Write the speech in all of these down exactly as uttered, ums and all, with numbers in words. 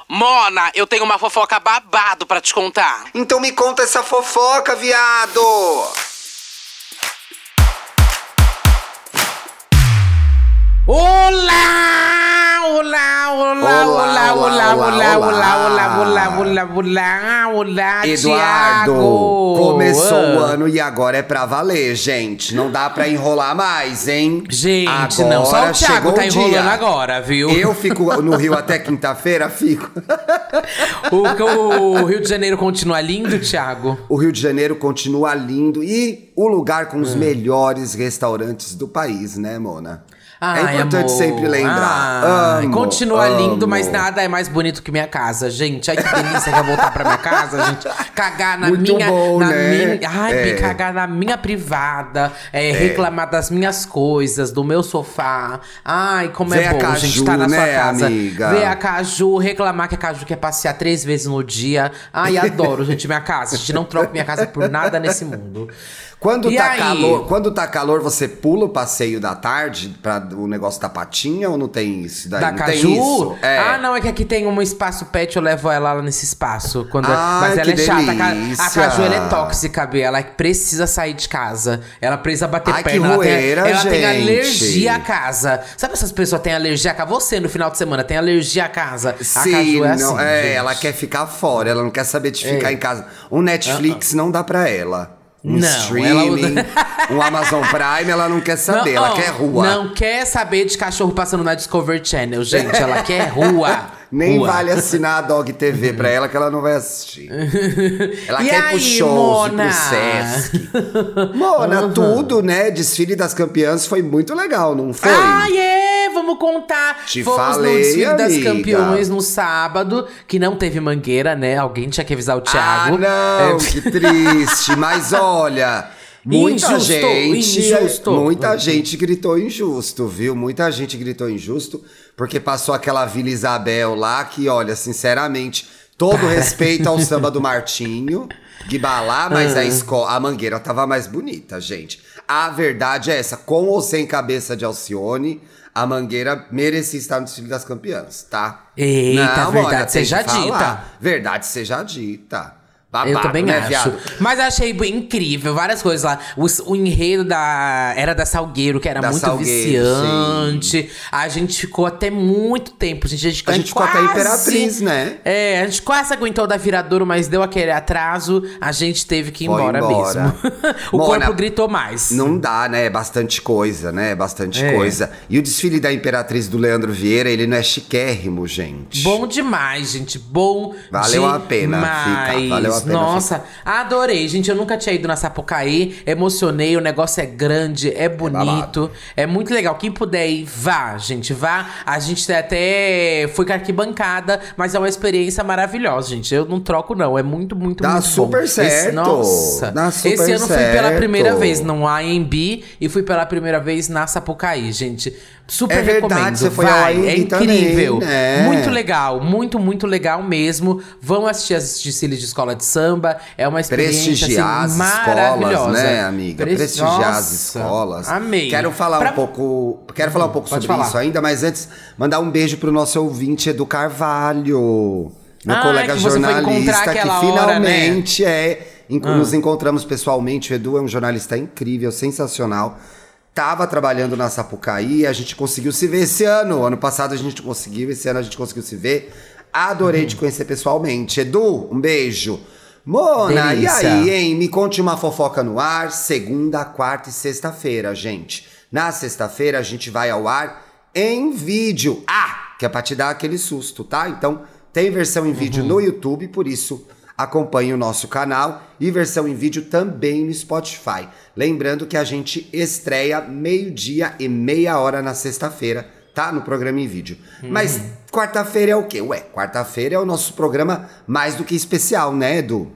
Mona, eu tenho uma fofoca babado pra te contar. Então me conta essa fofoca, viado! Olá! Olá, olá, olá, olá, olá, olá, olá, olá, olá, olá, olá, olá, Eduardo, Thiago. começou o ano e agora é pra valer, gente. Não dá pra enrolar mais, hein? Gente, agora não, só o Thiago chegou tá o enrolando dia. agora, viu? Eu fico no Rio até quinta-feira, fico. O, o Rio de Janeiro continua lindo, Thiago? O Rio de Janeiro continua lindo e o lugar com os hum. melhores restaurantes do país, né, Mona? Ai, é importante amor. sempre lembrar. Ai, amo, continua amo. lindo, mas nada é mais bonito que minha casa, gente. Ai, que delícia que eu voltar pra minha casa, gente. Cagar na Muito minha. bom, na né? minha ai, é. cagar na minha privada. É, é. Reclamar das minhas coisas, do meu sofá. Ai, como Vê é bom, Caju, gente, tá na né, sua casa. amiga? Ver a Caju, reclamar que a Caju quer passear três vezes no dia. Ai, adoro, gente, minha casa. A gente não troca minha casa por nada nesse mundo. Quando e tá aí? calor, quando tá calor, você pula o passeio da tarde para o negócio da patinha ou não tem isso daí? Da não Caju? Tem isso? É. Ah, não, é que aqui tem um espaço pet, eu levo ela lá nesse espaço. Quando Ai, mas ela que é chata. delícia. A Caju, ela é tóxica, Bia. Ela precisa sair de casa. Ela precisa bater Ai, perna. que ela rueira, tem, ela gente. tem alergia à casa. Sabe essas pessoas que têm alergia à casa? Você, no final de semana, tem alergia à casa. Sim, a Caju é não, assim, é, gente. ela quer ficar fora, ela não quer saber de ficar É. em casa. Um Netflix uh-uh. não dá pra ela. Um não, streaming, ela... um Amazon Prime, ela não quer saber, não, ela ó, quer rua. Não quer saber de cachorro passando na Discovery Channel, gente. Ela quer rua. Nem rua. vale assinar a Dog T V pra ela, que ela não vai assistir. Ela e quer aí, ir pro shows, ir Mona? pro Sesc. Mona, uhum. tudo, né? Desfile das campeãs foi muito legal, não foi? Ah, é! Vamos contar. Te Fomos falei, no desfile amiga. das campeões no sábado, que não teve mangueira, né? Alguém tinha que avisar o Thiago. Ah, não, é... que triste. Mas olha... Muita injusto, gente, injusto. muita gente gritou injusto, viu? Muita gente gritou injusto, porque passou aquela Vila Isabel lá que, olha, sinceramente, todo respeito ao samba do Martinho, Guibalá, mas a, escola, a Mangueira tava mais bonita, gente. A verdade é essa, com ou sem cabeça de Alcione, a Mangueira merecia estar no desfile das campeãs, tá? Eita, Não, verdade olha, seja dita. Verdade seja dita. Babado, eu também né, acho. viado? Mas achei incrível, várias coisas lá. O, o enredo da era da Salgueiro, que era da muito Salgueiro, viciante. Sim. A gente ficou até muito tempo. A gente, a gente, a gente quase, ficou até Imperatriz, né? É, a gente quase aguentou da Viradouro, mas deu aquele atraso. A gente teve que ir embora, embora. mesmo. o Mona, corpo gritou mais. Não dá, né? É bastante coisa, né? Bastante é. coisa. E o desfile da Imperatriz do Leandro Vieira, ele não é chiquérrimo, gente. Bom demais, gente. Bom Valeu demais. a pena ficar. Valeu a pena Nossa, ficar. Adorei, gente. Eu nunca tinha ido na Sapucaí. Emocionei. O negócio é grande, é bonito. É, é muito legal. Quem puder ir, vá, gente. Vá. A gente até foi com arquibancada, mas é uma experiência maravilhosa, gente. Eu não troco, não. É muito, muito, Dá muito super bom. certo. Esse, nossa. Dá super Esse ano certo. fui pela primeira vez no A M B e fui pela primeira vez na Sapucaí, gente. Super é verdade, recomendo. você foi Vai, ao A M B é incrível. Também, né? Muito legal, muito, muito legal mesmo. Vão assistir as desfiles de escola de samba. É uma experiência Prestigiar assim, as maravilhosa. escolas, né, amiga? Pre... Prestigiar Nossa, as escolas. Amei. Quero falar pra... um pouco, quero falar um pouco Pode sobre falar. isso ainda, mas antes, mandar um beijo pro nosso ouvinte Edu Carvalho. Meu ah, colega que você jornalista foi que hora, finalmente né? é. Ah. Nos encontramos pessoalmente. O Edu é um jornalista incrível, sensacional. Tava trabalhando na Sapucaí, a gente conseguiu se ver esse ano. Ano passado a gente conseguiu, esse ano a gente conseguiu se ver. Adorei uhum. te conhecer pessoalmente. Edu, um beijo. Mona, delícia. E aí, hein? Me conte uma fofoca no ar, segunda, quarta e sexta-feira, gente. Na sexta-feira a gente vai ao ar em vídeo. Ah, que é pra te dar aquele susto, tá? Então, tem versão em vídeo uhum. no YouTube, por isso acompanhe o nosso canal. E versão em vídeo também no Spotify. Lembrando que a gente estreia meio-dia e meia hora na sexta-feira, tá? No programa em vídeo. Uhum. Mas quarta-feira é o quê? Ué, quarta-feira é o nosso programa mais do que especial, né, Edu?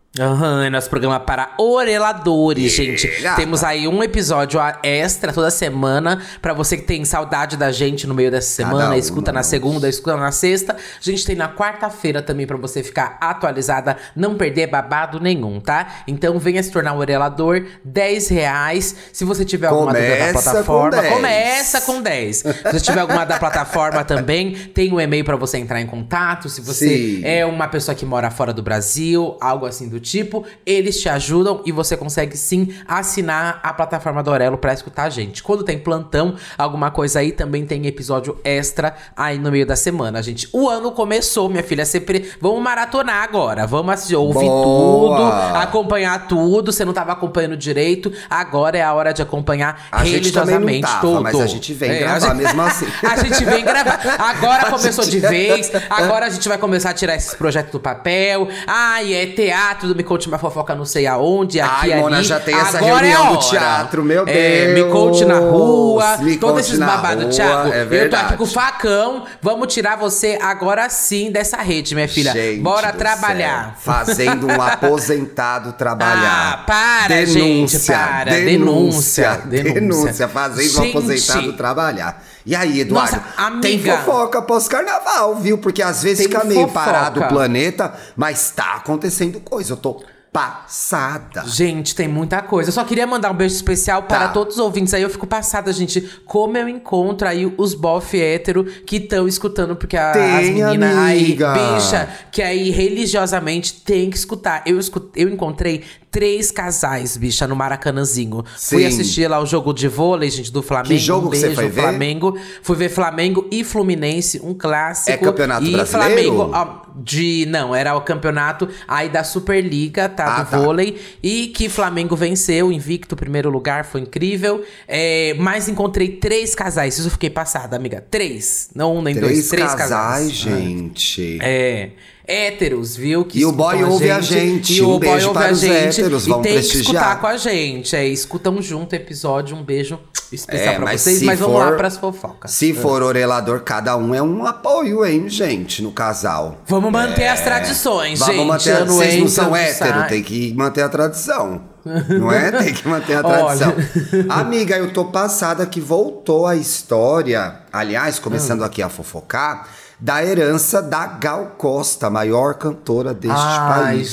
Aham, é nosso programa para oreladores, Yeah, gente. gata. Temos aí um episódio extra toda semana pra você que tem saudade da gente no meio dessa Cada semana. uma, Escuta na nossa. segunda, escuta na sexta. A gente tem na quarta-feira também pra você ficar atualizada, não perder babado nenhum, tá? Então venha se tornar um orelador, dez reais. Se você tiver alguma dúvida da Começa plataforma, com dez. começa com dez. Se você tiver alguma da plataforma também, tem um e-mail pra você entrar em contato. Se você Sim. é uma pessoa que mora fora do Brasil, algo assim do tipo, eles te ajudam e você consegue sim assinar a plataforma do Aurelo pra escutar a gente. Quando tem plantão, alguma coisa aí, também tem episódio extra aí no meio da semana, gente. O ano começou, minha filha, sempre vamos maratonar agora, vamos assistir, ouvir Boa. tudo, acompanhar tudo. Você não tava acompanhando direito, agora é a hora de acompanhar A gente também não religiosamente tava, tudo. mas a gente vem É, gravar a gente- mesmo assim. A gente vem gravar. Agora A começou gente- de vez. Agora a gente vai começar a tirar esses projetos do papel. Ai, é teatro do Me Conte Uma Fofoca não sei aonde, aqui, Ai, Mona, ali. já tem essa Agora reunião é a do hora. teatro, meu É, Deus. Me Conte na rua. Me Todos Conte esses na babados, rua, Thiago. é eu tô verdade. aqui com o facão. Vamos tirar você agora sim dessa rede, minha filha. Gente Bora do trabalhar. céu, fazendo um aposentado trabalhar. Ah, para, gente, para. Denúncia, denúncia. Denúncia, fazendo um Gente. aposentado trabalhar. E aí, Eduardo? Nossa, amiga. Tem fofoca pós-carnaval, viu? Porque às vezes Tem fica meio fofoca. parado o planeta, mas tá acontecendo coisa. Eu tô passada. Gente, tem muita coisa. Eu só queria mandar um beijo especial para Tá. todos os ouvintes. Aí eu fico passada, gente, como eu encontro aí os bofe hétero que estão escutando, porque a- Tem, as meninas aí, amiga. bicha, que aí religiosamente tem que escutar. Eu, escu- eu encontrei três casais, bicha, no Maracanãzinho. Fui Sim. assistir lá o jogo de vôlei, gente, do Flamengo. Que jogo um que você beijo, foi ver? Flamengo. Fui ver Flamengo e Fluminense, um clássico. É campeonato e brasileiro? Flamengo, ó, de não, era o campeonato aí da Superliga, tá? Ah, do tá. vôlei. E que Flamengo venceu, invicto, primeiro lugar, foi incrível. É, mas encontrei três casais, isso eu fiquei passada, amiga. Três, não um nem Três, dois, três casais, casais. gente. É. Héteros, viu? Que E o escutam boy ouve a gente. E o Um boy beijo ouve para a os gente. héteros, e vamos tem que prestigiar. escutar com a gente. É, escutam junto o episódio. Um beijo especial É, pra mas vocês. se Mas vamos lá for- pras fofocas. Se for orelador, cada um é um apoio, hein, gente, no casal. Vamos manter as tradições, gente. Vamos manter, Ano vocês não entra, são ano hétero, sai. tem que manter a tradição. Não é? Tem que manter a tradição. Amiga, eu tô passada que voltou a história, aliás, começando aqui a fofocar, da herança da Gal Costa, a maior cantora deste Ai, país.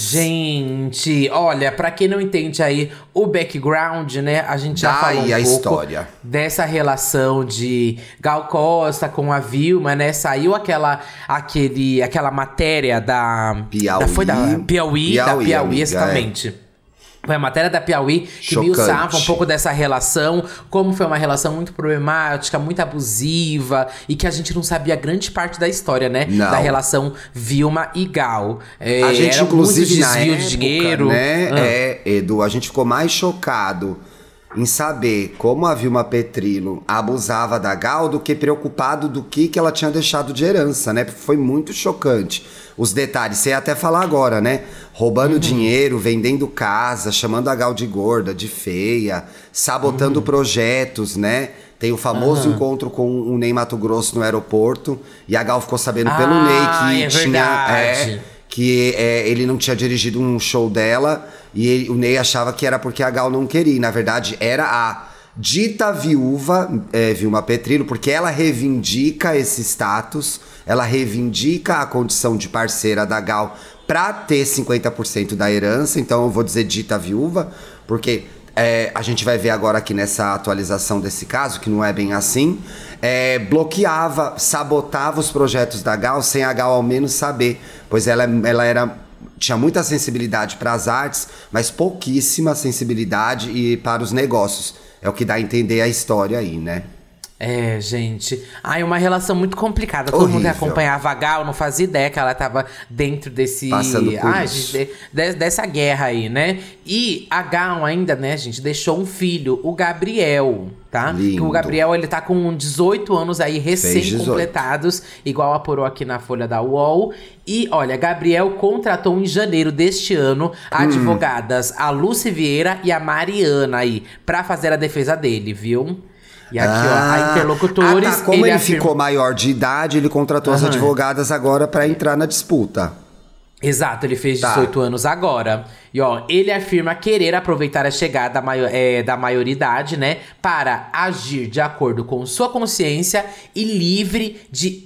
gente, olha, pra quem não entende aí o background, né, a gente já Daí falou um a pouco história. dessa relação de Gal Costa com a Vilma, né, saiu aquela, aquele, aquela matéria da... Piauí. Da, foi da Piauí, da Piauí, Piauí, amiga, exatamente. Foi a matéria da Piauí que Chocante. miuçava um pouco dessa relação, como foi uma relação muito problemática, muito abusiva, e que a gente não sabia grande parte da história, né? Não. Da relação Vilma e Gal. É, A gente, era inclusive, muito na desvio época, de dinheiro. né, Ah. é, Edu, a gente ficou mais chocado em saber como a Vilma Petrilo abusava da Gal do que preocupado do que, que ela tinha deixado de herança, né? Foi muito chocante. Os detalhes, você ia até falar agora, né? Roubando Uhum. dinheiro, vendendo casa, chamando a Gal de gorda, de feia, sabotando Uhum. projetos, né? Tem o famoso encontro com o Ney Mato Grosso no aeroporto, e a Gal ficou sabendo pelo Ah, Ney que é tinha... verdade. É, que é, ele não tinha dirigido um show dela e ele- o Ney achava que era porque a Gal não queria. E, na verdade, era a dita viúva, é, Vilma Petrilo, porque ela reivindica esse status, ela reivindica a condição de parceira da Gal pra ter cinquenta por cento da herança. Então eu vou dizer dita viúva, porque é, a gente vai ver agora aqui nessa atualização desse caso, que não é bem assim, é, bloqueava, sabotava os projetos da Gal sem a Gal ao menos saber, pois ela, ela era, tinha muita sensibilidade para as artes, mas pouquíssima sensibilidade e para os negócios. É o que dá a entender a história aí, né? É, gente. Ai, uma relação muito complicada. Todo mundo que Horrível. acompanhava a Gal não fazia ideia que ela tava dentro desse. Passando por Ai, isso. gente, de- dessa guerra aí, né? E a Gal ainda, né, gente, deixou um filho, o Gabriel, tá? Lindo. Que o Gabriel, ele tá com dezoito anos aí, dezoito. recém-completados, igual apurou aqui na Folha da U O L. E, olha, Gabriel contratou em janeiro deste ano advogadas a Lúcia Vieira e a Mariana aí, pra fazer a defesa dele, viu? E aqui, ó, a interlocutores... Ah, tá. Como ele, afirma- ficou maior de idade, ele contratou as Aham. advogadas agora pra entrar na disputa. Exato, ele fez Tá. dezoito anos agora. E ó, ele afirma querer aproveitar a chegada da, maio- é, da maioridade, né? Para agir de acordo com sua consciência e livre de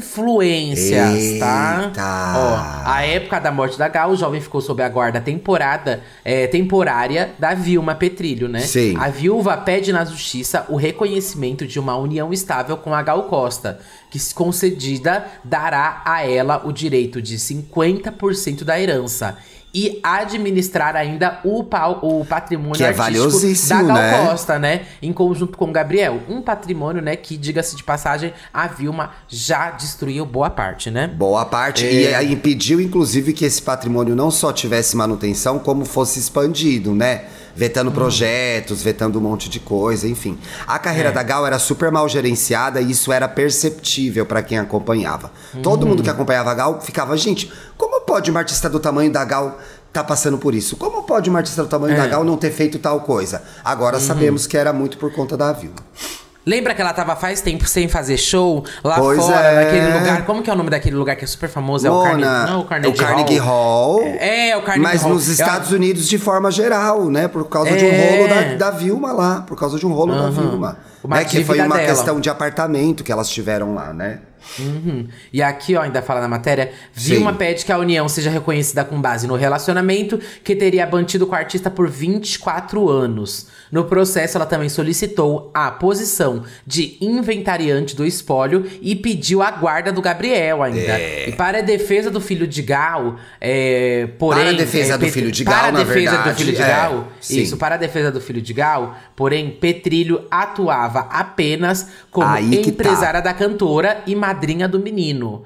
influências, tá? Eita. Ó, a época da morte da Gal, o jovem ficou sob a guarda temporada, é, temporária da Vilma Petrilho, né? Sim. A viúva pede na justiça o reconhecimento de uma união estável com a Gal Costa, que, se concedida, dará a ela o direito de cinquenta por cento da herança e administrar ainda o, pau, o patrimônio Que é artístico valiosíssimo, da Gal né? Costa, né? Em conjunto com o Gabriel. Um patrimônio, né, que, diga-se de passagem, a Vilma já destruiu boa parte, né? Boa parte. É. E aí impediu, inclusive, que esse patrimônio não só tivesse manutenção, como fosse expandido, né? Vetando projetos, vetando um monte de coisa, enfim. A carreira É. da Gal era super mal gerenciada e isso era perceptível pra quem acompanhava. Todo mundo que acompanhava a Gal ficava, gente, como pode uma artista do tamanho da Gal tá passando por isso? Como pode uma artista do tamanho É. da Gal não ter feito tal coisa? Agora sabemos que era muito por conta da Vilma. Lembra que ela tava faz tempo sem fazer show lá Pois fora, é. naquele lugar? Como que é o nome daquele lugar que é super famoso? É o Carnegie, Mona, não, é o Carnegie, o Carnegie Hall. É, é o Carnegie Mas Hall. nos Estados Unidos de forma geral, né? Por causa de um É. rolo da, da Vilma lá. Por causa de um rolo da Vilma. Uma Né? Que foi dívida uma dela. questão de apartamento que elas tiveram lá, né? Uhum. E aqui, ó, ainda fala na matéria, Vilma Sim. pede que a união seja reconhecida com base no relacionamento que teria mantido com a artista por vinte e quatro anos. No processo, ela também solicitou a posição de inventariante do espólio e pediu a guarda do Gabriel ainda. É. E para a defesa do filho de Gal, é, porém... Para a defesa é, do Pet- filho de para Gal, a na defesa verdade, do filho de é, Gal, sim. isso, para a defesa do filho de Gal, porém, Petrilho atuava apenas como Aí que tá. empresária da cantora e madrinha do menino.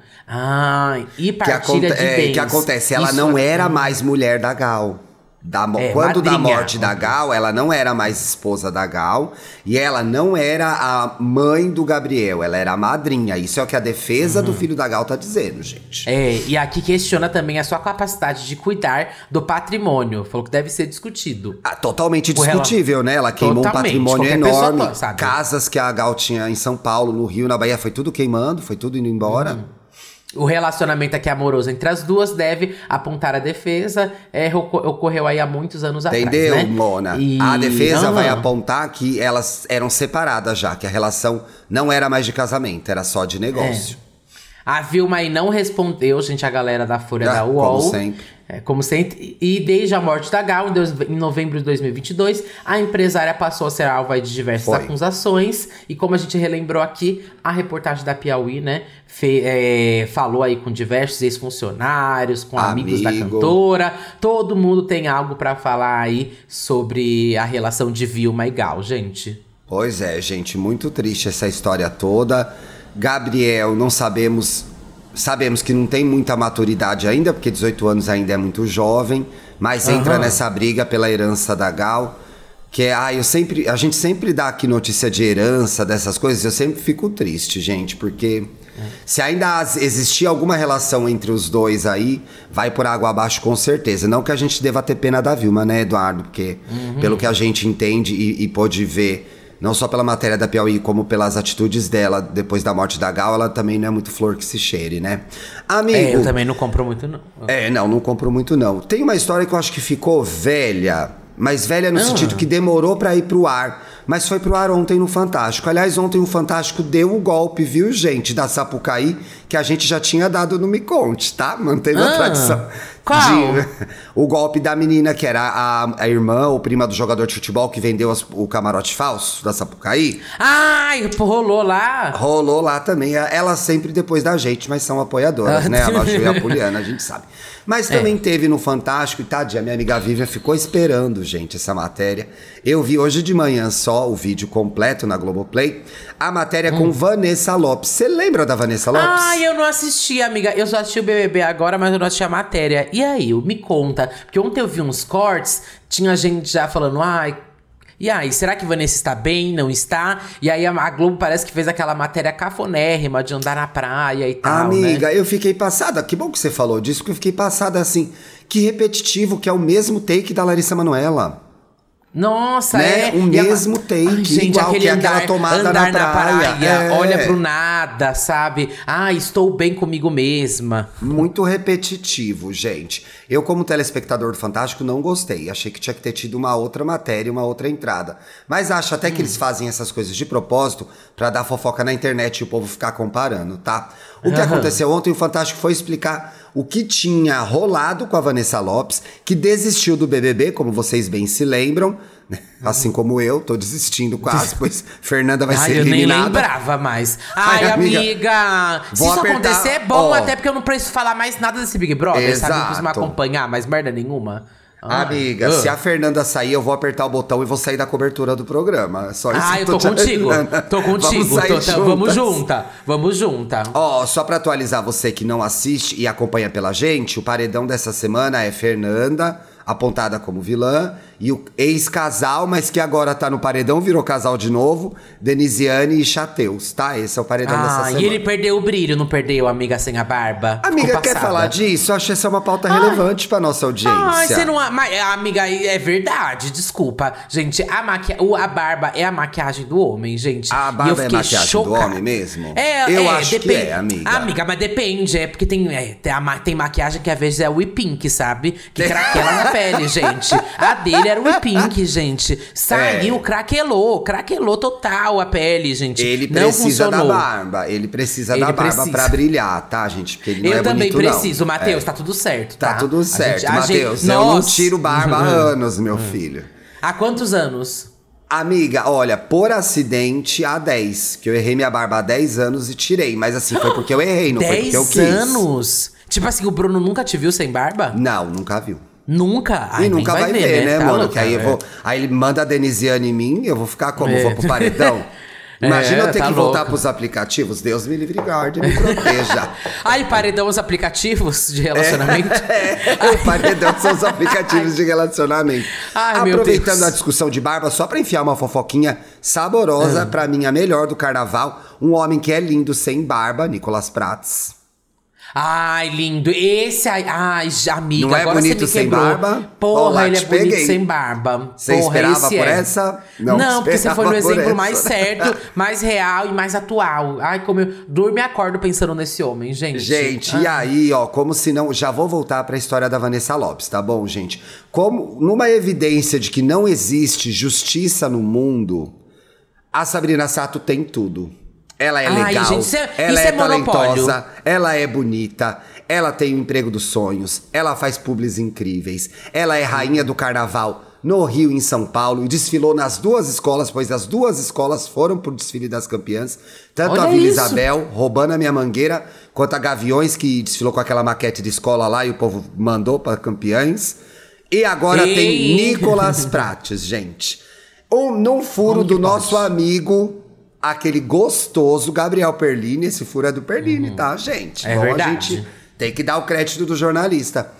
Ah, e Que, partilha aconte de é, bens. que acontece, ela Isso não é- era mais mulher da Gal. Da mo- É, Quando da madrinha. morte da Gal, ela não era mais esposa da Gal. E ela não era a mãe do Gabriel, ela era a madrinha. Isso é o que a defesa do filho da Gal tá dizendo, gente. É, e aqui questiona também a sua capacidade de cuidar do patrimônio. Falou que deve ser discutido. Ah, totalmente Com rela- discutível, né? Ela queimou um Totalmente, patrimônio qualquer pessoa enorme. to- sabe. Casas que a Gal tinha em São Paulo, no Rio, na Bahia, foi tudo queimando, foi tudo indo embora. O relacionamento aqui amoroso entre as duas deve apontar a defesa. É, oco- ocorreu aí há muitos anos Entendeu, atrás, né? Mona? E- A defesa Aham. vai apontar que elas eram separadas já, que a relação não era mais de casamento, era só de negócio. A Vilma aí não respondeu, gente, a galera da Folha Ah, da U O L. como sempre. É, como sempre. E desde a morte da Gal, em, dois- em novembro de dois mil e vinte e dois, a empresária passou a ser alvo aí de diversas Foi. acusações. E como a gente relembrou aqui, a reportagem da Piauí, né, fe- é, falou aí com diversos ex-funcionários, com amigos da Amigo. cantora. Todo mundo tem algo pra falar aí sobre a relação de Vilma e Gal, gente. Pois é, gente, muito triste essa história toda. Gabriel, não sabemos, sabemos que não tem muita maturidade ainda, porque dezoito anos ainda é muito jovem, mas entra Aham. nessa briga pela herança da Gal, que é, ah, eu sempre, a gente sempre dá aqui notícia de herança, dessas coisas, eu sempre fico triste, gente, porque se ainda as- existir alguma relação entre os dois aí, vai por água abaixo com certeza. Não que a gente deva ter pena da Vilma, né, Eduardo? Porque pelo que a gente entende e, e pôde ver, não só pela matéria da Piauí, como pelas atitudes dela depois da morte da Gal, ela também não é muito flor que se cheire, né? Amigo. É, eu também não compro muito, não. É, não, não compro muito não. Tem uma história que eu acho que ficou velha, mas velha no Ah. sentido que demorou pra ir pro ar, mas foi pro ar ontem no Fantástico. Aliás, ontem o Fantástico deu o golpe, viu, gente, da Sapucaí, que a gente já tinha dado no Me Conte, tá? Mantendo a Ah, tradição. qual? De- o golpe da menina que era a, a irmã ou prima do jogador de futebol que vendeu as- o camarote falso da Sapucaí. Ai, pô, rolou lá. Rolou lá também. Ela sempre depois da gente, mas são apoiadoras, Ah. né? A Maju e a Poliana, a gente sabe. Mas É. também teve no Fantástico, e tadinha, minha amiga Vivian ficou esperando, gente, essa matéria. Eu vi hoje de manhã só o vídeo completo na Globoplay. A matéria com Vanessa Lopes. Você lembra da Vanessa Lopes? Hum. Ai, eu não assisti, amiga. Eu só assisti o B B B agora, mas eu não assisti a matéria. E aí, me conta. Porque ontem eu vi uns cortes, tinha gente já falando, ai. E aí, será que Vanessa está bem? Não está? E aí a a Globo parece que fez aquela matéria cafonérrima de andar na praia e tal, Amiga, né? eu fiquei passada. Que bom que você falou disso, porque eu fiquei passada assim. Que repetitivo, que é o mesmo take da Larissa Manoela. Nossa, né? é. O mesmo a... take, Ai, gente, igual aquele que andar, aquela tomada andar na na praia. praia, É. olha pro nada, sabe? Ah, estou bem comigo mesma. Muito repetitivo, gente. Eu, como telespectador do Fantástico, não gostei. Achei que tinha que ter tido uma outra matéria, uma outra entrada. Mas acho até que eles fazem essas coisas de propósito pra dar fofoca na internet e o povo ficar comparando, tá? O que Aham. aconteceu ontem, o Fantástico foi explicar o que tinha rolado com a Vanessa Lopes, que desistiu do B B B, como vocês bem se lembram, né? Assim como eu, tô desistindo quase, pois Fernanda vai Ai, ser eu eliminada. nem lembrava mais. Ai, Ai, amiga, amiga, se vou isso apertar, acontecer é bom, ó. até porque eu não preciso falar mais nada desse Big Brother, sabe? Não preciso me Exato. acompanhar, mais merda nenhuma. Ai. Amiga, Ah. se a Fernanda sair, eu vou apertar o botão e vou sair da cobertura do programa. É só isso Ah, que eu tô tô te contigo. avisando. Tô contigo. Vamos sair tô- tô- vamos juntas. junta. Vamos junta. Ó, só pra atualizar você que não assiste e acompanha pela gente, o paredão dessa semana é Fernanda, apontada como vilã, e o ex-casal, mas que agora tá no paredão, virou casal de novo, Denisiane e Chateus, tá? Esse é o paredão dessa Ah, semana. e ele perdeu o brilho, não perdeu, amiga sem a barba? Amiga, Ficou quer passada. falar disso? Eu acho essa uma pauta relevante pra nossa audiência. Ai, você não. a- mas, amiga, é verdade, desculpa. Gente, a, maqui... o- a barba é a maquiagem do homem, gente. A E barba eu é fiquei maquiagem do chocada. homem mesmo? É, Eu é, acho que depende. é, amiga. Amiga, mas depende, é porque tem, é, tem, a ma- tem maquiagem que às vezes é o pink, sabe? Que craquela na pele, gente. A dele era o pink, gente. Saiu, É. craquelou, craquelou total a pele, gente. Ele não precisa da funcionou. barba. Ele precisa Ele da barba precisa. pra brilhar, tá, gente? Porque ele não Eu é também bonito, preciso, não. Matheus, É. tá tudo certo, tá? Tá tudo A certo, gente- a Matheus. gente- Eu não Nossa. tiro barba há anos, meu filho. Há quantos anos? Amiga, olha, por acidente há dez. Que eu errei minha barba há dez anos e tirei. Mas assim, foi porque eu errei, não foi porque eu dez quis. anos? Tipo assim, o Bruno nunca te viu sem barba? Não, nunca viu. Nunca? Ai, e nem nunca vai, ver, né, Tá mano? louca, Que aí, eu é. vou, aí ele manda a Denisiane em mim, eu vou ficar como? É. Vou pro paredão? Imagina É, eu ter tá que voltar louca. pros aplicativos. Deus me livre e guarde, me proteja. Ai, paredão os aplicativos de relacionamento? É, o paredão são os aplicativos de relacionamento. Ai, meu Aproveitando Deus. a discussão de barba, só pra enfiar uma fofoquinha saborosa, pra mim a melhor do carnaval, um homem que é lindo sem barba, Nicolas Prats. Ai, lindo. Esse aí. Ai, já, amiga, Não é agora bonito você me sem quebrou. barba? Porra, Olá, ele é te bonito peguei. sem barba. Você Porra, esperava esse por é. essa? Não, Não porque você foi no esperava por exemplo essa. mais certo, mais real e mais atual. Ai, como eu durmo e acordo pensando nesse homem, gente. Gente, Ai. e aí, ó, como se não... Já vou voltar pra história da Vanessa Lopes, tá bom, gente? Como, numa evidência de que não existe justiça no mundo, a Sabrina Sato tem tudo. Ela é Ai, legal, gente, isso é- ela isso é, é monopólio. talentosa, ela é bonita, ela tem o emprego dos sonhos, ela faz publis incríveis, ela é rainha do carnaval no Rio e em São Paulo e desfilou nas duas escolas, pois as duas escolas foram pro desfile das campeãs, tanto Olha a Vila isso. Isabel, roubando a minha mangueira, quanto a Gaviões, que desfilou com aquela maquete de escola lá e o povo mandou para campeãs. E agora Ei. tem Nicolas Prates, gente. Um, num furo Como que do nosso pode? amigo, aquele gostoso Gabriel Perlini. Esse furo é do Perlini, tá, gente? É Bom, verdade. a gente tem que dar o crédito do jornalista.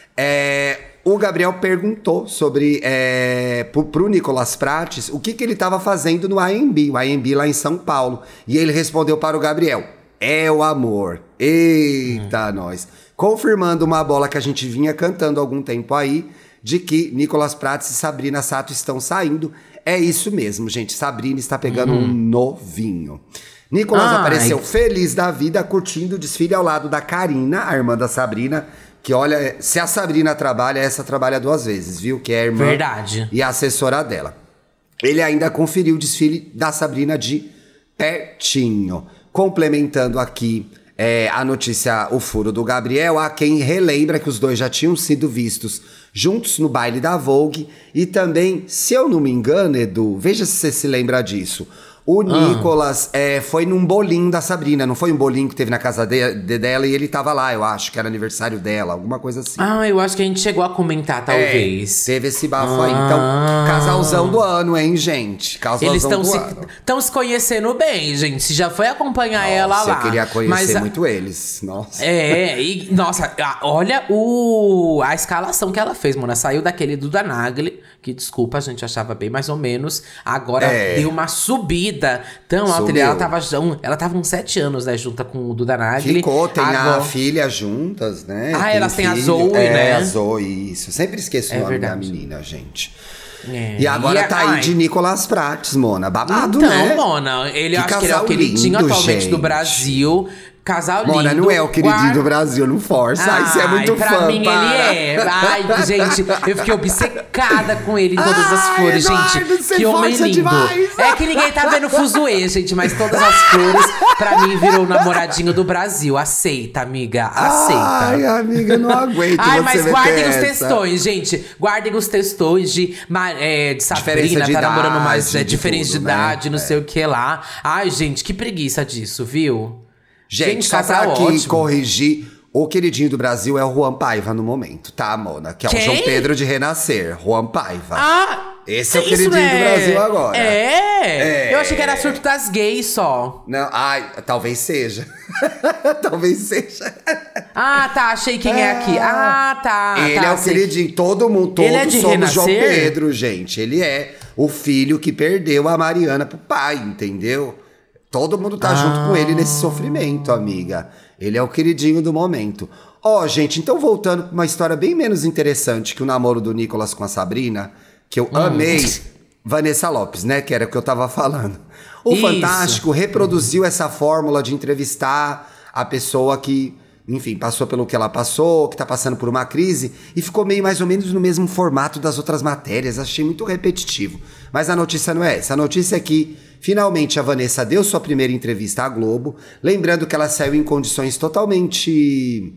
É, o Gabriel perguntou sobre é, pro, pro Nicolas Prates o que, que ele estava fazendo no A M B, o A M B lá em São Paulo. E ele respondeu para o Gabriel: é o amor. Eita, nós. Confirmando uma bola que a gente vinha cantando há algum tempo aí, de que Nicolas Prates e Sabrina Sato estão saindo. É isso mesmo, gente. Sabrina está pegando um novinho. Nicolas Ai. apareceu feliz da vida, curtindo o desfile ao lado da Karina, a irmã da Sabrina. Que olha, se a Sabrina trabalha, essa trabalha duas vezes, viu? Que é a irmã Verdade. e a assessora dela. Ele ainda conferiu o desfile da Sabrina de pertinho. Complementando aqui é, a notícia, o furo do Gabriel, há quem relembra que os dois já tinham sido vistos juntos no baile da Vogue. E também, se eu não me engano, Edu, veja se você se lembra disso. O Nicolas é, foi num bolinho da Sabrina, não foi um bolinho que teve na casa de, de- dela e ele tava lá, eu acho que era aniversário dela, alguma coisa assim. Ah, eu acho que a gente chegou a comentar, talvez. É, teve esse bafo aí. Então, Ah. casalzão do ano, hein, gente? Casalzão Eles estão do se, ano. tão se conhecendo bem, gente. Se já foi acompanhar ela Nossa, lá. eu queria conhecer Mas a- muito eles. Nossa. É, e, nossa, a- olha o, a escalação que ela fez, mano. Saiu daquele Duda Nagli, que desculpa, a gente achava bem mais ou menos. Agora É. deu uma subida tão alta. Subiu. Ela tava, já- um- ela tava uns sete anos, né, junta com o Duda Nagli. Ficou, tem Agora- a filha juntas, né? Ah, Tem elas têm a filho. Zoe, é, né? a Zoe, isso. Sempre esqueço É o nome verdade. da menina, gente. É. E agora e tá a... aí de Nicolas Prates, Mona. Babado, então, né? Então, Mona, ele acho que ele é o queridinho lindo, atualmente gente. do Brasil. Casal lindo. Mona, não é o queridinho Guarda... do Brasil, não força. Ai, você é muito pra fã, Pra mim, para. ele é. Ai, gente, eu fiquei obcecada com ele em todas Ai, as flores, Eduardo, gente. Que homem lindo. Demais. É que ninguém tá vendo fuzuê, gente, mas todas as flores, pra mim, virou o namoradinho do Brasil. Aceita, amiga, aceita. Ai, amiga, não aguento. Ai, você mas guardem os essa. textões, gente. Guardem os textões de, é, de Sabrina, de tá idade, namorando mais, é, de diferença tudo, de idade, né? não é. sei o que lá. Ai, gente, que preguiça disso, viu? Gente, Gente só pra aqui ótimo. corrigir, o queridinho do Brasil é o Juan Paiva no momento, tá, Mona? Que é Quem? o João Pedro de Renascer, Juan Paiva. Ah! Esse é o queridinho é... do Brasil agora. É? é? Eu achei que era surto das gays só. Não, ai, talvez seja. talvez seja. Ah, tá, achei quem é, é aqui. Ah, tá. Ele tá, é o sei. queridinho, todo mundo, todos Ele é de somos Renascer? João Pedro, gente. Ele é o filho que perdeu a Mariana pro pai, entendeu? Todo mundo tá ah. junto com ele nesse sofrimento, amiga. Ele é o queridinho do momento. Ó, oh, gente, então voltando pra uma história bem menos interessante que o namoro do Nicolas com a Sabrina, que eu hum. amei. Vanessa Lopes, né? Que era o que eu tava falando. O Isso. Fantástico reproduziu essa fórmula de entrevistar a pessoa que, enfim, passou pelo que ela passou, que tá passando por uma crise, e ficou meio mais ou menos no mesmo formato das outras matérias. Achei muito repetitivo. Mas a notícia não é essa. A notícia é que finalmente a Vanessa deu sua primeira entrevista à Globo, lembrando que ela saiu em condições totalmente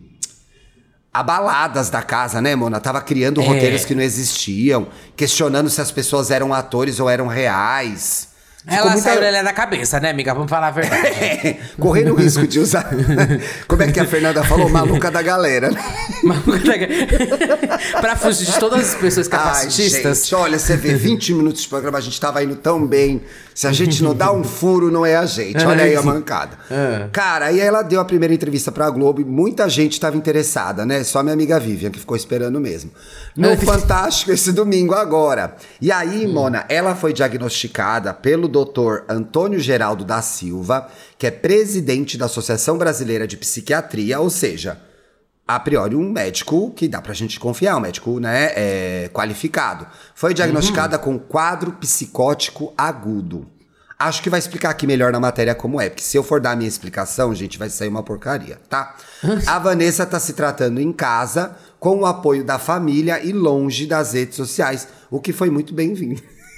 abaladas da casa, né, Mona? Tava criando é. roteiros que não existiam, questionando se as pessoas eram atores ou eram reais. Ficou ela muita... saiu ela da cabeça, né, amiga? Vamos falar a verdade. É, correndo o risco de usar... Como é que a Fernanda falou? Maluca da galera. Maluca da galera. Pra fugir de todas as pessoas capacitistas. Ai, gente, olha, você vê vinte minutos de programa, a gente tava indo tão bem. Se a gente não dá um furo, não é a gente. Olha aí a mancada. É. Cara, aí ela deu a primeira entrevista pra Globo e muita gente tava interessada, né? Só minha amiga Vivian, que ficou esperando mesmo. No Fantástico, esse domingo agora. E aí, hum. Mona, ela foi diagnosticada pelo doutor Antônio Geraldo da Silva, que é presidente da Associação Brasileira de Psiquiatria, ou seja, a priori um médico que dá pra gente confiar, um médico, né, é, qualificado. Foi diagnosticada uhum. com quadro psicótico agudo. Acho que vai explicar aqui melhor na matéria como é, porque se eu for dar a minha explicação, gente, vai sair uma porcaria, tá? A Vanessa tá se tratando em casa, com o apoio da família e longe das redes sociais, o que foi muito bem-vindo.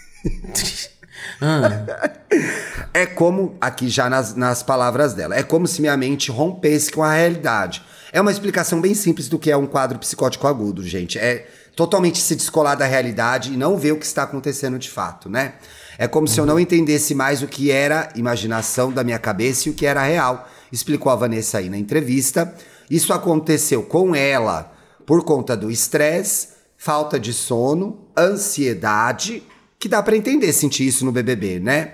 Ah. É como, aqui já nas, nas palavras dela, é como se minha mente rompesse com a realidade. É uma explicação bem simples do que é um quadro psicótico agudo, gente. É totalmente se descolar da realidade e não ver o que está acontecendo de fato, né? É como uhum. se eu não entendesse mais o que era imaginação da minha cabeça e o que era real, explicou a Vanessa aí na entrevista. Isso aconteceu com ela por conta do estresse, falta de sono, ansiedade, que dá pra entender sentir isso no B B B, né?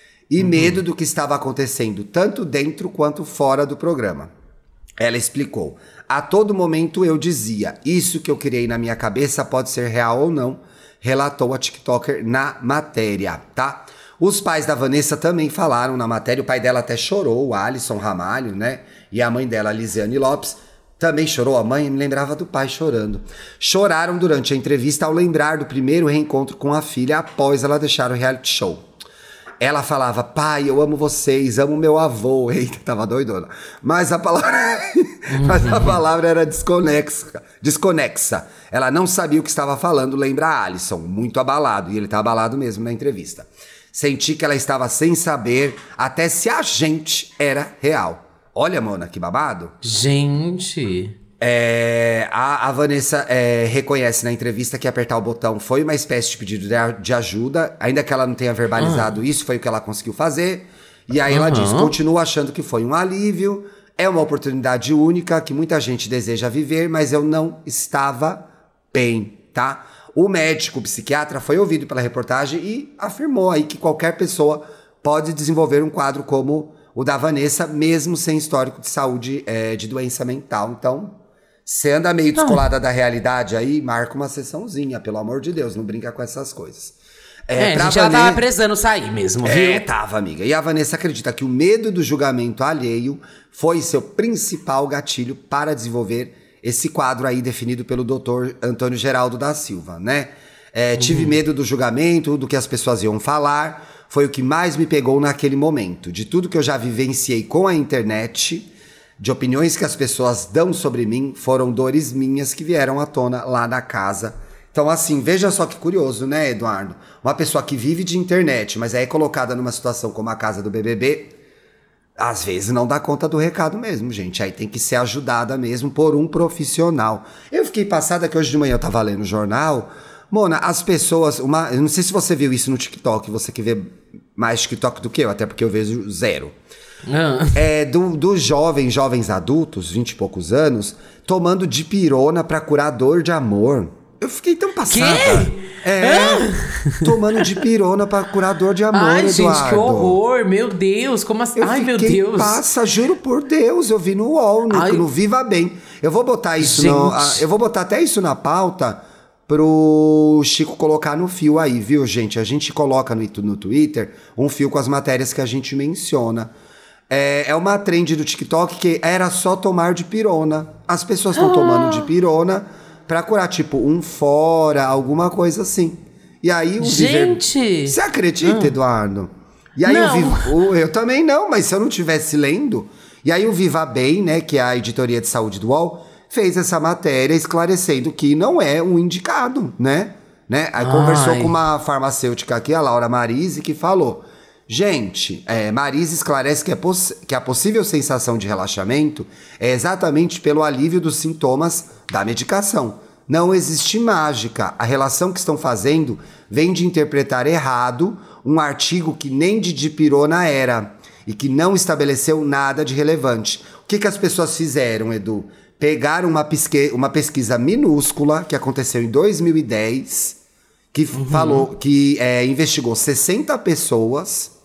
E uhum. medo do que estava acontecendo, tanto dentro quanto fora do programa. Ela explicou: a todo momento eu dizia, isso que eu criei na minha cabeça pode ser real ou não, relatou a TikToker na matéria, tá? Os pais da Vanessa também falaram na matéria, o pai dela até chorou, o Alisson Ramalho, né? E a mãe dela, a Lisiane Lopes, também chorou. A mãe me lembrava do pai chorando. Choraram durante a entrevista ao lembrar do primeiro reencontro com a filha após ela deixar o reality show. Ela falava: pai, eu amo vocês, amo meu avô. Eita, tava doidona. Mas a palavra, Mas a palavra era desconexa, desconexa. Ela não sabia o que estava falando, lembra a Alisson, muito abalado. E ele tá abalado mesmo na entrevista. Senti que ela estava sem saber até se a gente era real. Olha, Mona, que babado. Gente... É, a, a Vanessa é, reconhece na entrevista que apertar o botão foi uma espécie de pedido de, de ajuda, ainda que ela não tenha verbalizado ah. isso, foi o que ela conseguiu fazer. E aí uhum. ela diz, continuo achando que foi um alívio, é uma oportunidade única que muita gente deseja viver, mas eu não estava bem, tá? O médico o psiquiatra foi ouvido pela reportagem e afirmou aí que qualquer pessoa pode desenvolver um quadro como o da Vanessa, mesmo sem histórico de saúde, é, de doença mental. Então... você anda meio descolada ah. da realidade aí, marca uma sessãozinha, pelo amor de Deus, não brinca com essas coisas. É, é pra gente, Vanessa... ela tava precisando sair mesmo, viu? É, tava, amiga. E a Vanessa acredita que o medo do julgamento alheio foi seu principal gatilho para desenvolver esse quadro aí definido pelo doutor Antônio Geraldo da Silva, né? É, tive Uhum. medo do julgamento, do que as pessoas iam falar. Foi o que mais me pegou naquele momento. De tudo que eu já vivenciei com a internet, de opiniões que as pessoas dão sobre mim, foram dores minhas que vieram à tona lá na casa. Então, assim, veja só que curioso, né, Eduardo? Uma pessoa que vive de internet, mas é colocada numa situação como a casa do B B B, às vezes não dá conta do recado mesmo, gente. Aí tem que ser ajudada mesmo por um profissional. Eu fiquei passada que hoje de manhã eu tava lendo o jornal. Mona, as pessoas... Uma, eu não sei se você viu isso no TikTok, você que vê mais TikTok do que eu, até porque eu vejo zero. Ah. É, do, dos jovens, jovens adultos, vinte e poucos anos, tomando dipirona pra curar dor de amor. Eu fiquei tão passada. Quê? É, tomando dipirona pra curar dor de amor, Ai, Eduardo. gente, que horror. Meu Deus, como assim? Eu Ai, meu fiquei Deus. passa, juro por Deus, eu vi no U O L, no, Ai. no Viva Bem. Eu vou botar isso Gente. no, ah, eu vou botar até isso na pauta pro Chico colocar no fio aí, viu, gente? A gente coloca no, no Twitter um fio com as matérias que a gente menciona. É, é uma trend do TikTok que era só tomar dipirona. As pessoas estão Ah. tomando dipirona pra curar, tipo, um fora, alguma coisa assim. E aí o Gente! Viver... Você acredita, Ah. Eduardo? E aí Não. o Viva... o- Eu também não, mas se eu não tivesse lendo... E aí o Viva Bem, né, que é a editoria de saúde do U O L, fez essa matéria esclarecendo que não é um indicado, né? né? Aí Ai. conversou com uma farmacêutica aqui, a Laura Marise, que falou... Gente, é, Marise esclarece que, é poss- que a possível sensação de relaxamento é exatamente pelo alívio dos sintomas da medicação. Não existe mágica. A relação que estão fazendo vem de interpretar errado um artigo que nem de dipirona era e que não estabeleceu nada de relevante. O que, que as pessoas fizeram, Edu? Pegaram uma, pesque- uma pesquisa minúscula que aconteceu em dois mil e dez, que falou que é, investigou sessenta pessoas.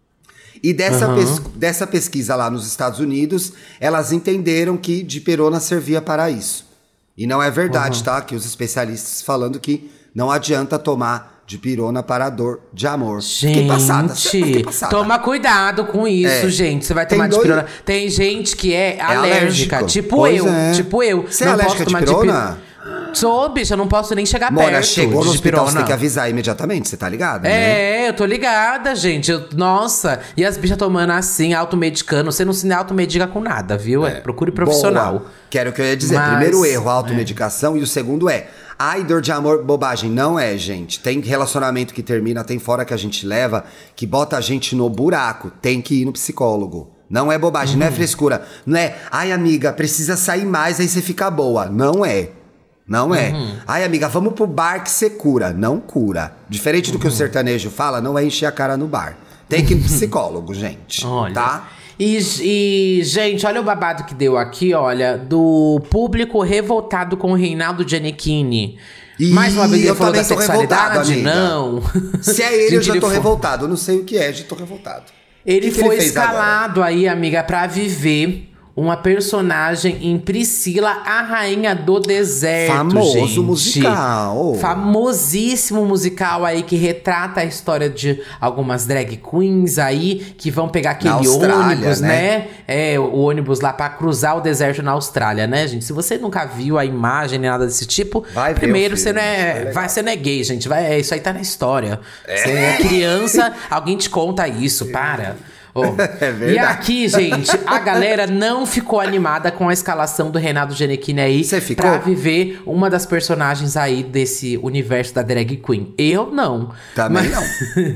E dessa, Uhum. pes- dessa pesquisa lá nos Estados Unidos, elas entenderam que dipirona servia para isso. E não é verdade, Uhum. tá? Que os especialistas falando que não adianta tomar dipirona para a dor de amor. Fiquei passada, sério, fiquei Gente, passada. toma cuidado com isso, É. gente. Você vai Tem tomar dois- dipirona. Tem gente que é, alérgica, alérgico. tipo Pois eu. é. Tipo eu. Você é Não alérgica posso a tomar dipirona? dipi- Sou, bicha, eu não posso nem chegar Mona, perto chegou no de hospital, você dipirona. tem que avisar imediatamente, você tá ligado, né? É, eu tô ligada, gente. Eu- nossa, e as bichas tomando assim, automedicando. Você não se automedica com nada, viu? É, procure profissional. Boa. Que era o que eu ia dizer. Mas- Primeiro erro, a automedicação. E o segundo é, ai, dor de amor, bobagem. Não é, gente. Tem relacionamento que termina, tem fora que a gente leva, que bota a gente no buraco. Tem que ir no psicólogo. Não é bobagem, Uhum. não é frescura. Não é, ai, amiga, precisa sair mais, aí você fica boa. Não é. Não é. Uhum. Ai, amiga, vamos pro bar que você cura. Não cura. Diferente do que o sertanejo fala, não é encher a cara no bar. Tem que ir no psicólogo, gente. Olha. Tá? E, e, gente, olha o babado que deu aqui, olha, do público revoltado com o Reinaldo Gianecchini. Ih, Mais uma vez ele eu falou da também tô revoltado, sexualidade? amiga. Não. Se é ele, eu Gente, já tô foi- revoltado. Eu não sei o que é, já tô revoltado. Ele O que que foi ele fez escalado aí, amiga, pra viver uma personagem em Priscila, a Rainha do Deserto, Famoso gente. musical. Famosíssimo musical aí que retrata a história de algumas drag queens aí que vão pegar aquele Na Austrália, ônibus, né? né? É, o ônibus lá pra cruzar o deserto na Austrália, né, gente? Se você nunca viu a imagem nem nada desse tipo, Vai ver primeiro o você não filme, é é, legal. vai, você não é gay, gente. Vai, é, isso aí tá na história. Você é criança, alguém te conta isso, para. Oh. É verdade. E aqui, gente, a galera não ficou animada com a escalação do Reinaldo Gianecchini aí Você ficou? pra viver uma das personagens aí desse universo da drag queen. Eu não. Também não.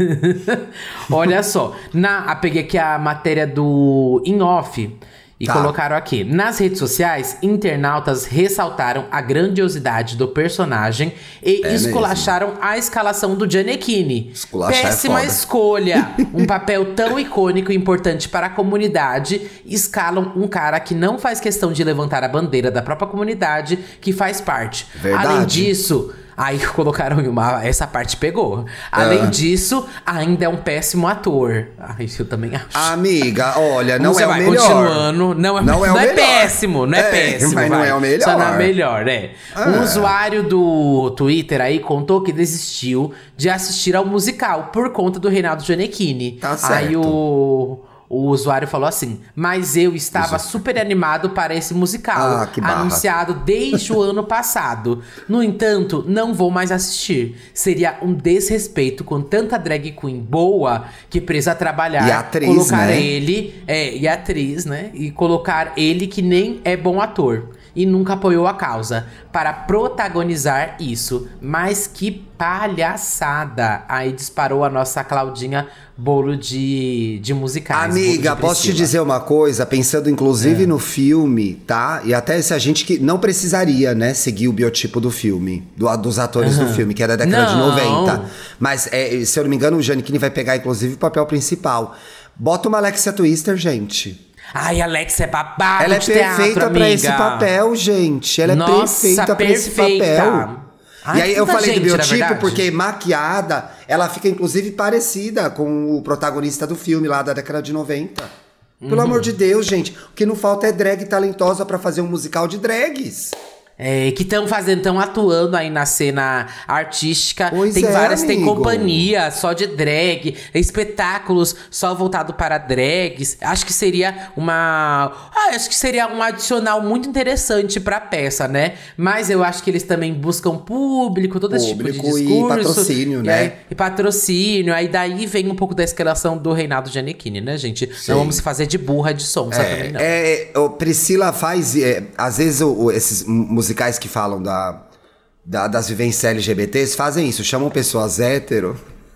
Olha só, na, eu peguei aqui a matéria do In Off e Tá. colocaram aqui. Nas redes sociais, internautas ressaltaram a grandiosidade do personagem e É esculacharam a escalação do Gianecchini. Esculachar é Péssima foda. escolha. Um papel tão icônico e importante para a comunidade. Escalam um cara que não faz questão de levantar a bandeira da própria comunidade que faz parte. Verdade. Além disso, aí colocaram uma. Essa parte pegou. Além Ah. disso, ainda é um péssimo ator. Ai, eu também acho. Amiga, olha, não Você é o vai melhor. continuando. Não é, Não é o não é melhor. péssimo, não é, É, péssimo. mas não vai. é o melhor. Só não é o melhor, é. Ah. Um usuário do Twitter aí contou que desistiu de assistir ao musical por conta do Reinaldo Gianecchini. Tá certo. Aí o. O usuário falou assim: mas eu estava Isso. super animado para esse musical, Ah, que barra. anunciado desde o ano passado. No entanto, não vou mais assistir. Seria um desrespeito com tanta drag queen boa que precisa trabalhar. E atriz, colocar né? ele, é, e atriz, né? E colocar ele que nem é bom ator. E nunca apoiou a causa para protagonizar isso. Mas que palhaçada! Aí disparou a nossa Claudinha Bolo de, de musicais. Amiga, Bolo de posso te Priscila. dizer uma coisa? Pensando inclusive no filme, tá? E até se a gente que não precisaria, né, seguir o biotipo do filme, do- dos atores do filme, que é da década de Não. noventa. Mas, é, se eu não me engano, o Giannichini vai pegar inclusive o papel principal. Bota uma Alexia Twister, gente. Ai, Alex é babado Ela é de teatro, perfeita pra amiga. esse papel, gente. Ela é Nossa, perfeita pra esse perfeita. papel. Ai, e aí eu tanta falei do gente, na biotipo verdade. porque maquiada, ela fica inclusive parecida com o protagonista do filme lá da década de noventa. Pelo Uhum. amor de Deus, gente. O que não falta é drag talentosa pra fazer um musical de drags. É, que estão fazendo, estão atuando aí na cena artística. Pois tem é, várias, tem amigo. companhia só de drag, espetáculos só voltado para drags. Acho que seria uma. Ah, acho que seria um adicional muito interessante pra peça, né? Mas eu acho que eles também buscam público, todo esse tipo de Público e discurso. patrocínio, e né? aí- e patrocínio. Aí daí vem um pouco da escalação do Reinaldo Giannichini, né, gente? Não vamos se fazer de burra de sonsa também, não. É, o Priscila faz, é, às vezes o- o- esses musicais que falam da, da- das vivências L G B Ts fazem isso, chamam pessoas hétero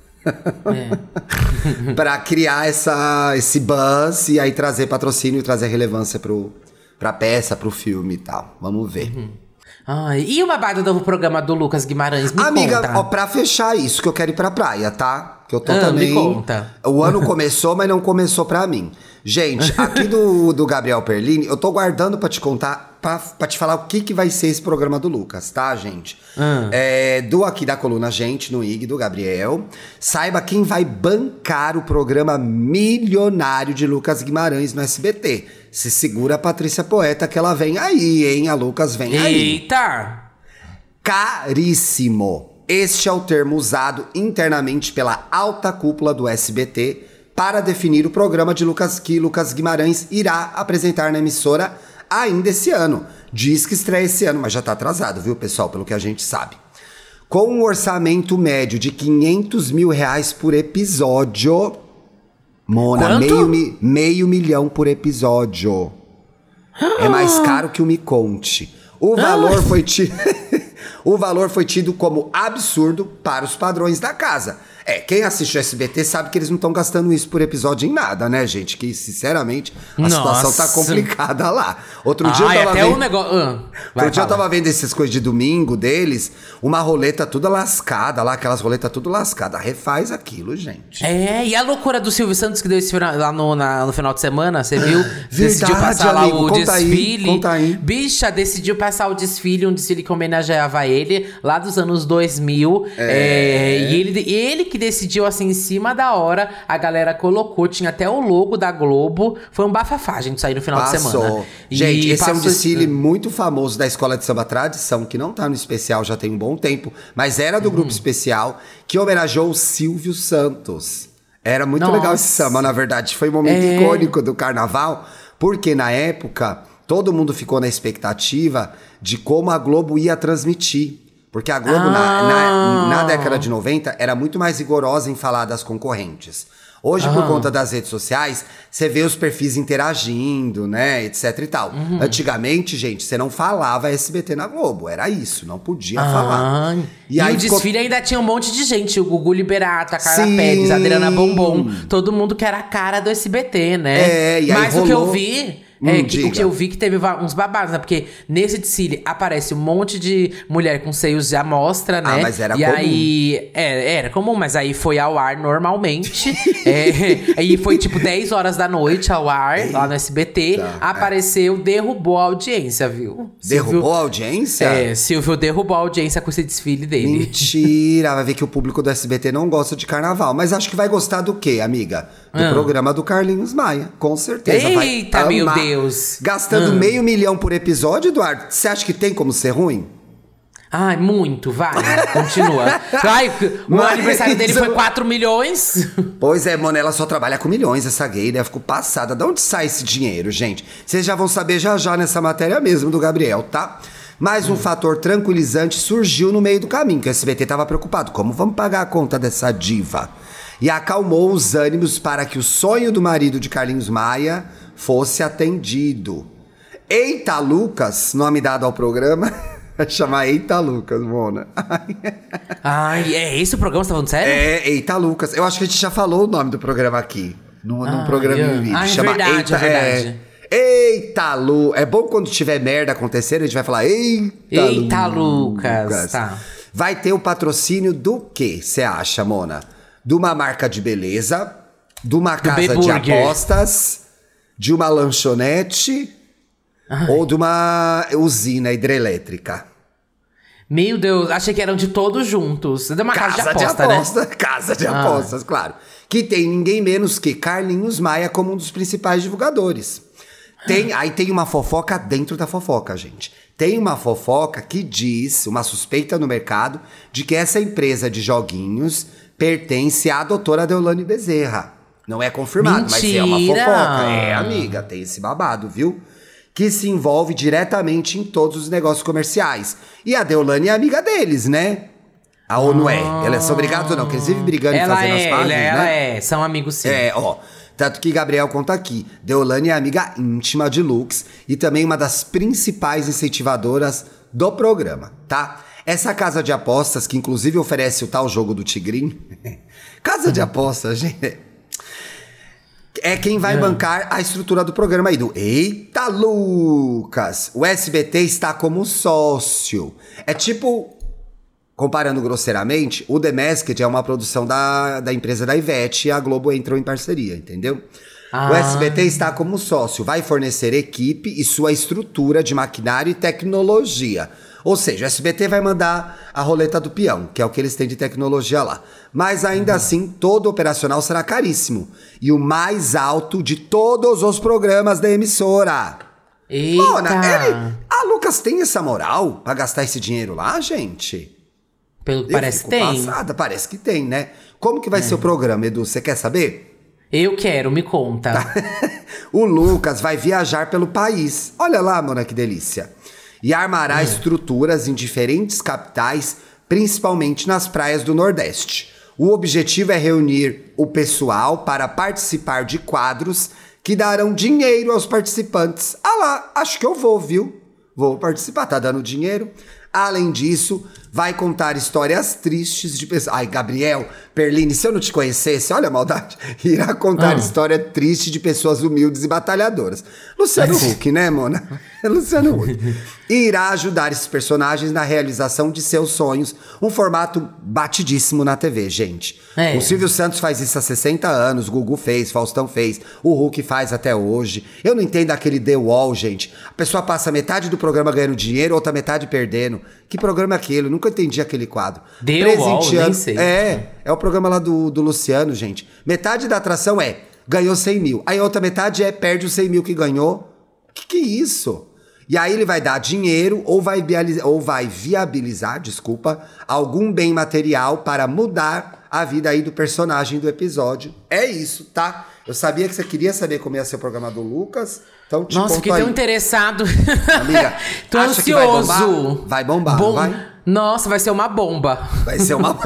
pra criar essa, esse buzz e aí trazer patrocínio e trazer relevância pro, pra peça, pro filme e tal. Vamos ver. Ai, e o babado do programa do Lucas Guimarães? Me Amiga, conta. ó, pra fechar isso, que eu quero ir pra praia, tá? Que eu tô Ah, também. me conta. O ano começou, mas não começou pra mim. Gente, aqui do, do Gabriel Perlini, eu tô guardando pra te contar, pra, pra te falar o que, que vai ser esse programa do Lucas, tá, gente? Ah. É, do aqui da coluna Gente, no I G do Gabriel. Saiba quem vai bancar o programa milionário de Lucas Guimarães no S B T. Se segura a Patrícia Poeta que ela vem aí, hein? A Lucas vem aí. Eita! Caríssimo. Este é o termo usado internamente pela alta cúpula do S B T para definir o programa de Lucas que Lucas Guimarães irá apresentar na emissora ainda esse ano. Diz que estreia esse ano, mas já tá atrasado, viu, pessoal? Pelo que a gente sabe. Com um orçamento médio de quinhentos mil reais por episódio. Mona, Quanto? meio, mi- meio milhão por episódio. É mais caro que o Me Conte. O valor foi tido... o valor foi tido como absurdo para os padrões da casa. É, quem assiste o S B T sabe que eles não estão gastando isso por episódio em nada, né, gente? Que, sinceramente, a Nossa. situação tá complicada lá. Outro dia Ai, eu tava até vendo... o negócio. Ah, vai, Outro dia eu fala. tava vendo essas coisas de domingo deles, uma roleta toda lascada lá, aquelas roletas tudo lascada. Refaz aquilo, gente. É, e a loucura do Silvio Santos que deu esse final, lá no, na- no final de semana, você viu? decidiu passar lá amigo, o conta aí, desfile. conta aí. Bicha, decidiu passar o desfile, um desfile que homenageava ele, lá dos anos dois mil. É, e ele, ele que decidiu, assim, em cima da hora, a galera colocou, tinha até o logo da Globo. Foi um bafafá, a gente sair no final de semana. Passou. E Gente, esse é um passou- desfile muito famoso da Escola de Samba Tradição, que não tá no especial já tem um bom tempo, mas era do Uhum. grupo especial, que homenageou o Silvio Santos. Era muito Nossa. legal esse samba, na verdade. Foi um momento É. icônico do carnaval, porque na época todo mundo ficou na expectativa de como a Globo ia transmitir. Porque a Globo, na, na, Ah. na década de noventa, era muito mais rigorosa em falar das concorrentes. Hoje, por Ah. conta das redes sociais, você vê os perfis interagindo, né, etc e tal. Uhum. Antigamente, gente, você não falava S B T na Globo. Era isso, não podia Ah, falar. e aí o ficou- desfile ainda tinha um monte de gente. O Gugu Liberato, a Carla Sim. Pérez, a Adriana Bombom. Todo mundo que era a cara do S B T, né? É, e aí Mas o que eu rolou- vi... Hum, É, que, o diga. que eu vi que teve va- uns babados, né? Porque nesse desfile aparece um monte de mulher com seios de amostra, né? Ah, mas era e comum. aí... É, era comum, mas aí foi ao ar normalmente. é, aí foi tipo dez horas da noite ao ar, lá no S B T. Tá, Apareceu, derrubou a audiência, viu? Derrubou Silvio- a audiência? É, Silvio derrubou a audiência com esse desfile dele. Mentira, vai ver que o público do S B T não gosta de carnaval. Mas acho que vai gostar do quê, amiga? Do Ah. programa do Carlinhos Maia, com certeza. vai Eita, meu amar. Deus. Gastando Ah. meio milhão por episódio, Eduardo, você acha que tem como ser ruim? Ai, muito, vai. Continua. Ai, o Mas aniversário dele isso- foi quatro milhões. Pois é, mano, ela só trabalha com milhões, essa gay, né? Eu fico passada. De onde sai esse dinheiro, gente? Vocês já vão saber já já nessa matéria mesmo do Gabriel, tá? Mas um fator tranquilizante surgiu no meio do caminho, que o S B T tava preocupado. Como vamos pagar a conta dessa diva? E acalmou os ânimos para que o sonho do marido de Carlinhos Maia fosse atendido. Eita Lucas, nome dado ao programa... Vai chamar Eita Lucas, Mona. Ai, é esse o programa? Você tá falando sério? É, Eita Lucas. Eu acho que a gente já falou o nome do programa aqui. No, num Ah, programa eu- em vídeo. Ah, é Chama verdade, Eita, é verdade. É, Eita Lu. É bom quando tiver merda acontecendo, a gente vai falar Eita, Eita, Lucas. Tá. Vai ter o patrocínio do quê, você acha, Mona? De uma marca de beleza, de uma casa de B-Burger. apostas, de uma lanchonete ou de uma usina hidrelétrica. Meu Deus, achei que eram de todos juntos. É uma casa, de aposta, né? aposta, Casa de Ah. apostas, claro. Que tem ninguém menos que Carlinhos Maia como um dos principais divulgadores. Tem, aí tem uma fofoca dentro da fofoca, gente. Tem uma fofoca que diz, uma suspeita no mercado, de que essa empresa de joguinhos pertence à doutora Deolane Bezerra. Não é confirmado, mas é uma Mentira! fofoca. É, amiga, tem esse babado, viu? Que se envolve diretamente em todos os negócios comerciais. E a Deolane é amiga deles, né? A ou não é? Elas são brigadas ou não? Porque eles vivem brigando e Ela fazendo é, as páginas, ela, né? ela é. São amigos sim. É, ó. Tanto que Gabriel conta aqui. Deolane é amiga íntima de Lux e também uma das principais incentivadoras do programa, tá? Essa casa de apostas, que inclusive oferece o tal jogo do Tigrinho. Casa de apostas, gente. É quem vai É. bancar a estrutura do programa aí, do Eita Lucas! O S B T está como sócio. É tipo, comparando grosseiramente, o The Masked é uma produção da, da empresa da Ivete e a Globo entrou em parceria, entendeu? Ah. O S B T está como sócio, vai fornecer equipe e sua estrutura de maquinário e tecnologia. Ou seja, o S B T vai mandar a roleta do peão, que é o que eles têm de tecnologia lá. Mas ainda Uhum. assim, todo operacional será caríssimo. E o mais alto de todos os programas da emissora. Eita. Mona, ele, a Lucas tem essa moral pra gastar esse dinheiro lá, gente? Pelo que Eu parece fico que tem. passada, parece que tem, né? Como que vai ser o programa, Edu? Você quer saber? Eu quero, me conta. O Lucas vai viajar pelo país. Olha lá, Mona, que delícia. E armará estruturas em diferentes capitais, principalmente nas praias do Nordeste. O objetivo é reunir o pessoal para participar de quadros que darão dinheiro aos participantes. Ah lá, acho que eu vou, viu? Vou participar, tá dando dinheiro. Além disso, vai contar histórias tristes de pessoas... Ai, Gabriel, Perline, se eu não te conhecesse, olha a maldade. Irá contar Ah. história triste de pessoas humildes e batalhadoras. Luciano Huck, né, Mona? É Luciano Huck. E irá ajudar esses personagens na realização de seus sonhos. Um formato batidíssimo na T V, gente. É. O Silvio Santos faz isso há sessenta anos, o Gugu fez, Faustão fez, o Huck faz até hoje. Eu não entendo aquele The Wall, gente. A pessoa passa metade do programa ganhando dinheiro, outra metade perdendo. Que programa é aquele? Eu nunca entendi aquele quadro. The Wall, nem sei. É, é o programa lá do, do Luciano, gente. Metade da atração é ganhou cem mil. Aí a outra metade é perde os cem mil que ganhou. Que que é isso? E aí ele vai dar dinheiro ou vai, viabilizar, ou vai viabilizar, desculpa, algum bem material para mudar a vida aí do personagem do episódio. É isso, tá? Eu sabia que você queria saber como ia ser o programa do Lucas, então te Nossa, conto fiquei aí. tão interessado. Amiga, Tô acha que vai ansioso. bombar? Vai bombar, Bom- vai? Nossa, vai ser uma bomba. Vai ser uma...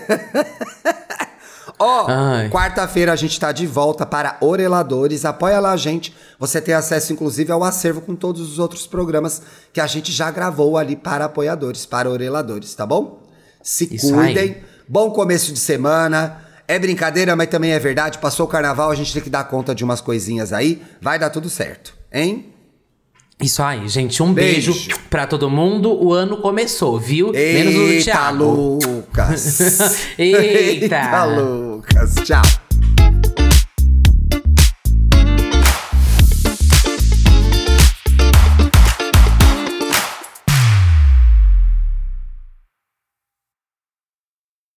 Ó, Ai. quarta-feira a gente tá de volta para Oreladores. Apoia lá a gente. Você tem acesso, inclusive, ao acervo com todos os outros programas que a gente já gravou ali para apoiadores, para Oreladores, tá bom? Se Isso cuidem. aí. Bom começo de semana. É brincadeira, mas também é verdade. Passou o carnaval, a gente tem que dar conta de umas coisinhas aí. Vai dar tudo certo, hein? Isso aí, gente. Um beijo, Beijo. pra todo mundo. O ano começou, viu? Menos o do Eita, Thiago. Lucas. Eita. Eita, Lucas. Tchau.